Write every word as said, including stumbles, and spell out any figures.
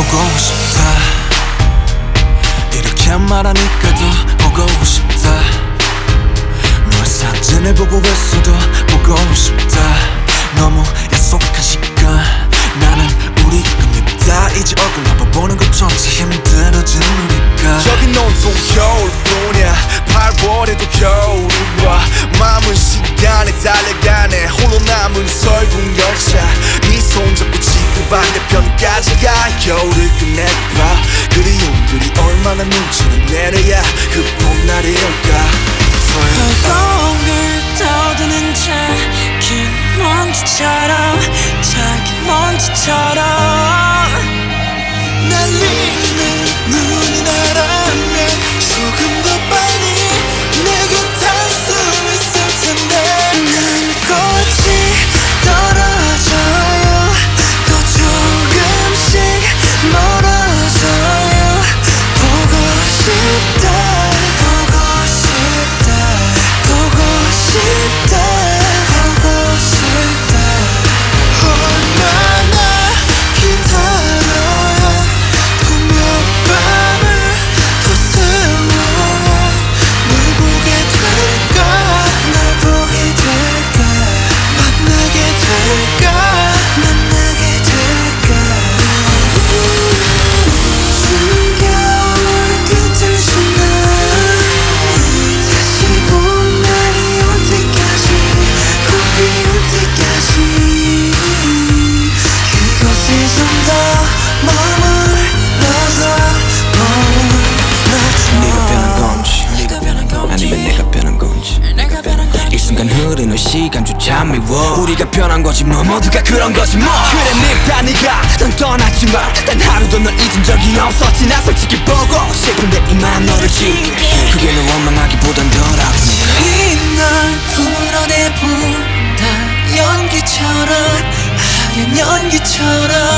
보고 싶다. 이렇게 말하니까 더 보고 싶다. 너의 사진을 보고 있어도 보고 싶다. 너무 약속한 시간 나는 우리가 밉다. 이제 얼굴 한번 보는 것조차 힘들어진 우리가. 저긴 온통 겨울뿐이야. 팔월에도 겨울이 와. 마음은 시간에 달려가네. 홀로 남은 설국 열차. 네 손잡고 지구 반대편까지 가. 겨울을 끝내봐. 그리움들이 얼마나 눈치를 내려야 그 봄날이 올까. 벌공을 떠드는 작은 먼지처럼 작은 먼지처럼 날리는 눈이 나라면 조금 더 빨리 내게 닿을 수 있을 텐데. 난 꽃이 떨어져요. 또 조금씩 멀어져요. 보고 싶다. 시간조차 미워. 우리가 변한 거지 뭐. 모두가 그런 거지 뭐. 그래 밉다 네가. 넌 떠났지만 단 하루도 널 잊은 적이 없었지. 나 솔직히 보고 싶은데 이만 너를 지울게. 그게 널 원망하기보단 덜 아프니까. 이날 풀어내본다. 연기처럼 하얀 연기처럼